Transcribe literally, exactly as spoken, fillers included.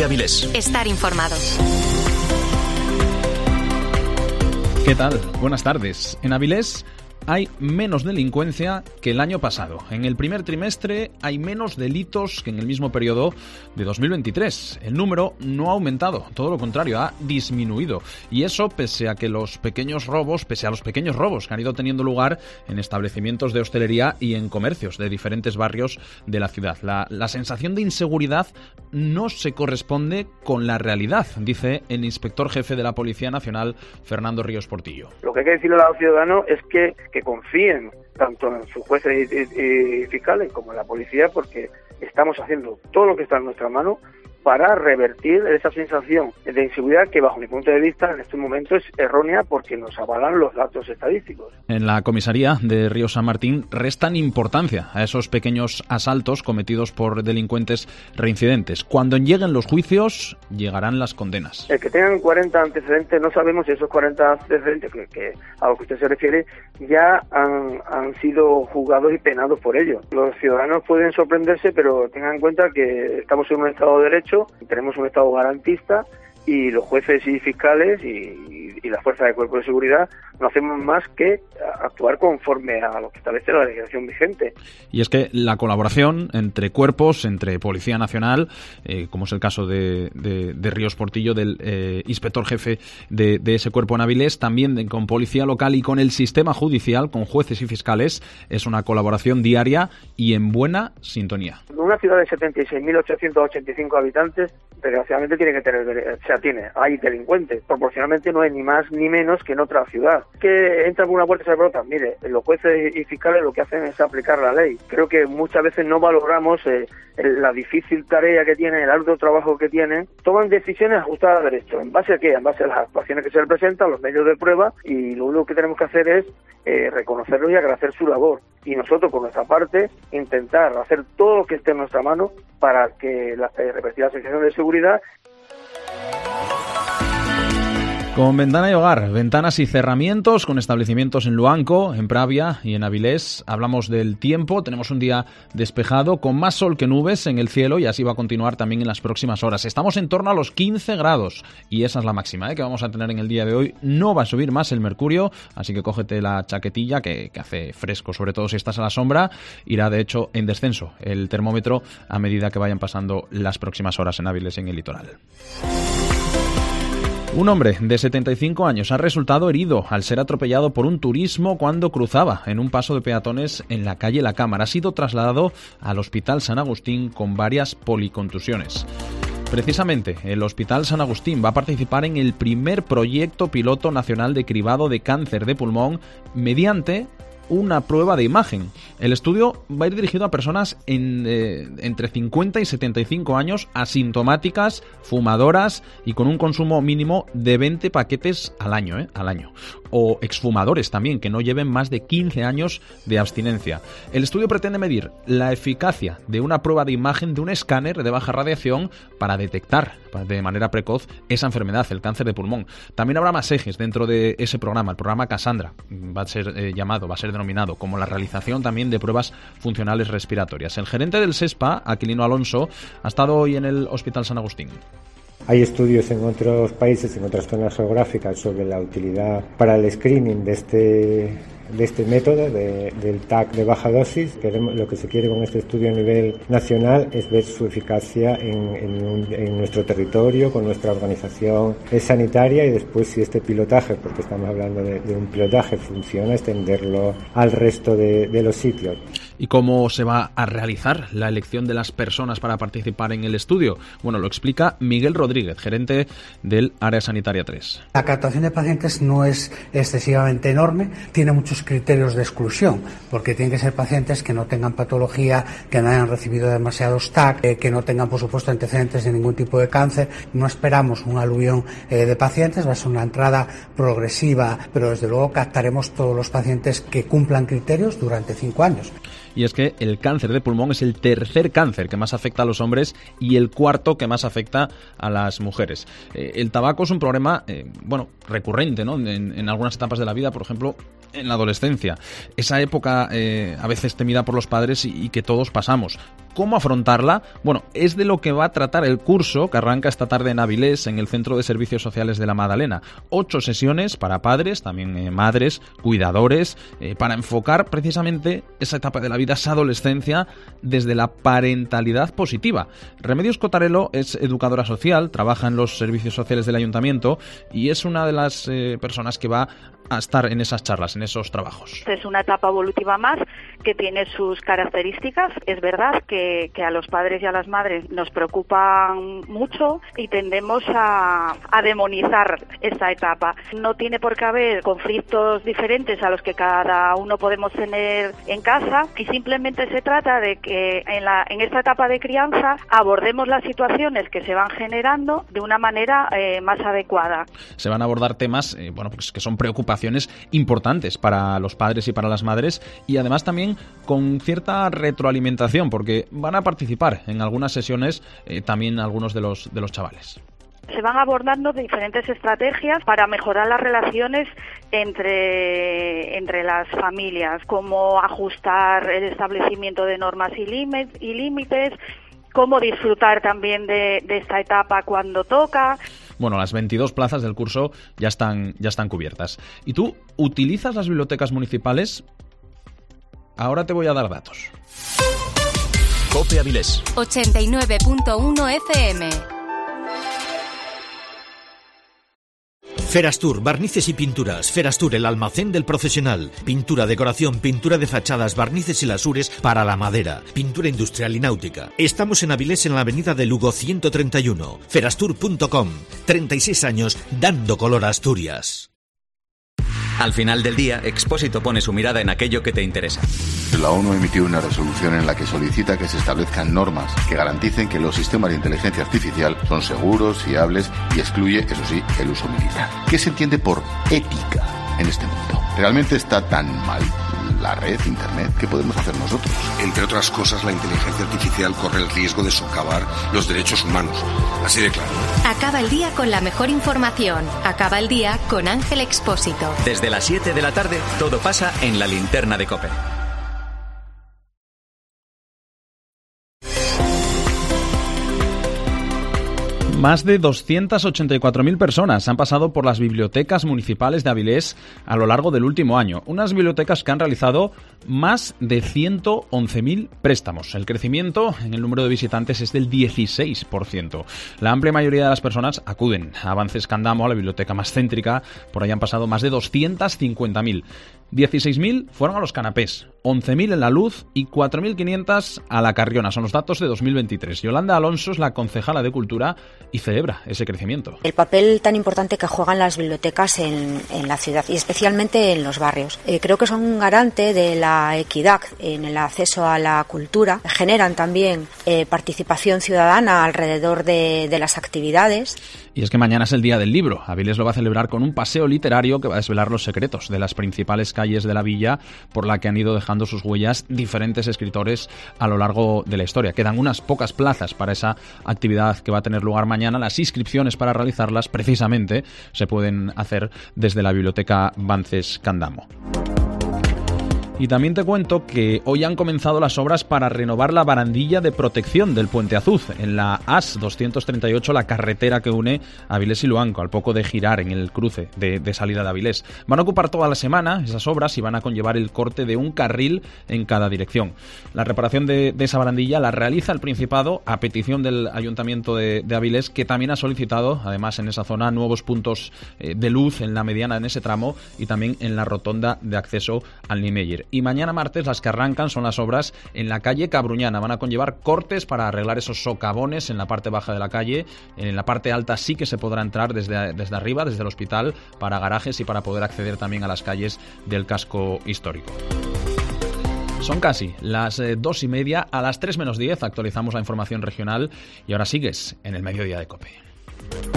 de Avilés. Estar informados. ¿Qué tal? Buenas tardes. En Avilés hay menos delincuencia que el año pasado. En el primer trimestre hay menos delitos que en el mismo periodo de dos mil veintitrés. El número no ha aumentado, todo lo contrario, ha disminuido. Y eso pese a que los pequeños robos, pese a los pequeños robos que han ido teniendo lugar en establecimientos de hostelería y en comercios de diferentes barrios de la ciudad. La, la sensación de inseguridad no se corresponde con la realidad, dice el inspector jefe de la Policía Nacional, Fernando Ríos Portillo. Lo que hay que decirle a los ciudadanos es que que confíen tanto en sus jueces y, y, y fiscales como en la policía, porque estamos haciendo todo lo que está en nuestra mano para revertir esa sensación de inseguridad que, bajo mi punto de vista, en este momento es errónea porque nos avalan los datos estadísticos. En la comisaría de Río San Martín restan importancia a esos pequeños asaltos cometidos por delincuentes reincidentes. Cuando lleguen los juicios, llegarán las condenas. El que tengan cuarenta antecedentes, no sabemos si esos cuarenta antecedentes que, que a los que usted se refiere ya han, han sido juzgados y penados por ello. Los ciudadanos pueden sorprenderse, pero tengan en cuenta que estamos en un Estado de Derecho, tenemos un Estado garantista y los jueces y fiscales y, y las fuerzas de cuerpo de seguridad no hacemos más que actuar conforme a lo que establece la legislación vigente. Y es que la colaboración entre cuerpos, entre Policía Nacional, eh, como es el caso de, de, de Ríos Portillo, del eh, inspector jefe de, de ese cuerpo en Avilés, también de, con Policía Local y con el sistema judicial, con jueces y fiscales, es una colaboración diaria y en buena sintonía. Una ciudad de setenta y seis mil ochocientos ochenta y cinco habitantes, desgraciadamente tiene que tener, o sea, tiene, hay delincuentes, proporcionalmente no hay ni más ni menos que en otra ciudad. Que entra por una puerta y sale por otra. Mire, los jueces y fiscales lo que hacen es aplicar la ley. Creo que muchas veces no valoramos eh, la difícil tarea que tienen, el arduo trabajo que tienen. Toman decisiones ajustadas a derecho. ¿En base a qué? En base a las actuaciones que se les presentan, los medios de prueba, y lo único que tenemos que hacer es eh, reconocerlos y agradecer su labor. Y nosotros, por nuestra parte, intentar hacer todo lo que esté en nuestra mano para que la, eh, revertir la sensación de seguridad. Con Ventana y Hogar, ventanas y cerramientos, con establecimientos en Luanco, en Pravia y en Avilés. Hablamos del tiempo, tenemos un día despejado, con más sol que nubes en el cielo, y así va a continuar también en las próximas horas. Estamos en torno a los quince grados, y esa es la máxima ¿eh? que vamos a tener en el día de hoy. No va a subir más el mercurio, así que cógete la chaquetilla, que, que hace fresco, sobre todo si estás a la sombra. Irá, de hecho, en descenso el termómetro a medida que vayan pasando las próximas horas en Avilés y en el litoral. Un hombre de setenta y cinco años ha resultado herido al ser atropellado por un turismo cuando cruzaba en un paso de peatones en la calle La Cámara. Ha sido trasladado al Hospital San Agustín con varias policontusiones. Precisamente, el Hospital San Agustín va a participar en el primer proyecto piloto nacional de cribado de cáncer de pulmón mediante una prueba de imagen. El estudio va a ir dirigido a personas en, eh, entre cincuenta y setenta y cinco años, asintomáticas, fumadoras y con un consumo mínimo de veinte paquetes al año, ¿eh? al año. O exfumadores también, que no lleven más de quince años de abstinencia. El estudio pretende medir la eficacia de una prueba de imagen de un escáner de baja radiación para detectar de manera precoz esa enfermedad, el cáncer de pulmón. También habrá más ejes dentro de ese programa. El programa Cassandra va a ser eh, llamado, va a ser denominado, como la realización también de pruebas funcionales respiratorias. El gerente del SESPA, Aquilino Alonso, ha estado hoy en el Hospital San Agustín. Hay estudios en otros países, en otras zonas geográficas, sobre la utilidad para el screening de este de este método de, del T A C de baja dosis. Queremos, lo que se quiere con este estudio a nivel nacional es ver su eficacia en, en, un, en nuestro territorio, con nuestra organización sanitaria, y después, si este pilotaje, porque estamos hablando de, de un pilotaje, funciona, extenderlo al resto de, de los sitios. ¿Y cómo se va a realizar la elección de las personas para participar en el estudio? Bueno, lo explica Miguel Rodríguez, gerente del Área Sanitaria tres. La captación de pacientes no es excesivamente enorme, tiene muchos criterios de exclusión, porque tienen que ser pacientes que no tengan patología, que no hayan recibido demasiados T A C, eh, que no tengan, por supuesto, antecedentes de ningún tipo de cáncer. No esperamos un aluvión eh, de pacientes, va a ser una entrada progresiva, pero desde luego captaremos todos los pacientes que cumplan criterios durante cinco años. Y es que el cáncer de pulmón es el tercer cáncer que más afecta a los hombres y el cuarto que más afecta a las mujeres. Eh, el tabaco es un problema, eh, bueno, recurrente, ¿no? En, en algunas etapas de la vida, por ejemplo, en la adolescencia. Esa época eh, a veces temida por los padres y, y que todos pasamos. ¿Cómo afrontarla? Bueno, es de lo que va a tratar el curso que arranca esta tarde en Avilés, en el Centro de Servicios Sociales de la Madalena. Ocho sesiones para padres, también eh, madres, cuidadores, eh, para enfocar precisamente esa etapa de la vida, esa adolescencia, desde la parentalidad positiva. Remedios Cotarelo es educadora social, trabaja en los servicios sociales del Ayuntamiento y es una de las eh, personas que va a estar en esas charlas, en esos trabajos. Es una etapa evolutiva más que tiene sus características. Es verdad que, que a los padres y a las madres nos preocupan mucho y tendemos a, a demonizar esta etapa. No tiene por qué haber conflictos diferentes a los que cada uno podemos tener en casa y simplemente se trata de que en, la, en esta etapa de crianza abordemos las situaciones que se van generando de una manera eh, más adecuada. Se van a abordar temas eh, bueno, pues que son preocupaciones importantes para los padres y para las madres y además también con cierta retroalimentación porque van a participar en algunas sesiones eh, también algunos de los, de los chavales. Se van abordando diferentes estrategias para mejorar las relaciones entre, entre las familias, como ajustar el establecimiento de normas y límites, cómo disfrutar también de, de esta etapa cuando toca. Bueno, las veintidós plazas del curso ya están, ya están cubiertas. ¿Y tú utilizas las bibliotecas municipales? Ahora te voy a dar datos. COPE Avilés. ochenta y nueve punto uno F M. Ferastur, barnices y pinturas. Ferastur, el almacén del profesional. Pintura, decoración, pintura de fachadas, barnices y lasures para la madera. Pintura industrial y náutica. Estamos en Avilés, en la avenida de Lugo ciento treinta y uno. Ferastur punto com. treinta y seis años dando color a Asturias. Al final del día, Expósito pone su mirada en aquello que te interesa. La ONU emitió una resolución en la que solicita que se establezcan normas que garanticen que los sistemas de inteligencia artificial son seguros, fiables y excluye, eso sí, el uso militar. ¿Qué se entiende por ética en este mundo? ¿Realmente está tan mal la red, internet? ¿Qué podemos hacer nosotros? Entre otras cosas, la inteligencia artificial corre el riesgo de socavar los derechos humanos. Así de claro. Acaba el día con la mejor información. Acaba el día con Ángel Expósito. Desde las siete de la tarde, todo pasa en la linterna de COPE. Más de doscientas ochenta y cuatro mil personas han pasado por las bibliotecas municipales de Avilés a lo largo del último año. Unas bibliotecas que han realizado más de ciento once mil préstamos. El crecimiento en el número de visitantes es del dieciséis por ciento. La amplia mayoría de las personas acuden a Avances Candamo, a la biblioteca más céntrica. Por ahí han pasado más de doscientas cincuenta mil. dieciséis mil fueron a los canapés, once mil en la Luz y cuatro mil quinientos a la Carriona. Son los datos de dos mil veintitrés. Yolanda Alonso es la concejala de Cultura y celebra ese crecimiento. El papel tan importante que juegan las bibliotecas en, en la ciudad y especialmente en los barrios. Eh, creo que son un garante de la equidad en el acceso a la cultura. Generan también eh, participación ciudadana alrededor de, de las actividades. Y es que mañana es el Día del Libro. Avilés lo va a celebrar con un paseo literario que va a desvelar los secretos de las principales calles de la villa por la que han ido dejando sus huellas diferentes escritores a lo largo de la historia. Quedan unas pocas plazas para esa actividad que va a tener lugar mañana. Las inscripciones para realizarlas precisamente se pueden hacer desde la Biblioteca Bances Candamo. Y también te cuento que hoy han comenzado las obras para renovar la barandilla de protección del Puente Azuz en la A S doscientos treinta y ocho, la carretera que une Avilés y Luanco, al poco de girar en el cruce de, de salida de Avilés. Van a ocupar toda la semana esas obras y van a conllevar el corte de un carril en cada dirección. La reparación de, de esa barandilla la realiza el Principado a petición del Ayuntamiento de, de Avilés, que también ha solicitado, además en esa zona, nuevos puntos eh, de luz en la mediana en ese tramo y también en la rotonda de acceso al Niemeyer. Y mañana martes las que arrancan son las obras en la calle Cabruñana. Van a conllevar cortes para arreglar esos socavones en la parte baja de la calle. En la parte alta sí que se podrá entrar desde, desde arriba, desde el hospital, para garajes y para poder acceder también a las calles del casco histórico. Son casi las eh, dos y media. A las tres menos diez actualizamos la información regional y ahora sigues en el Mediodía de COPE.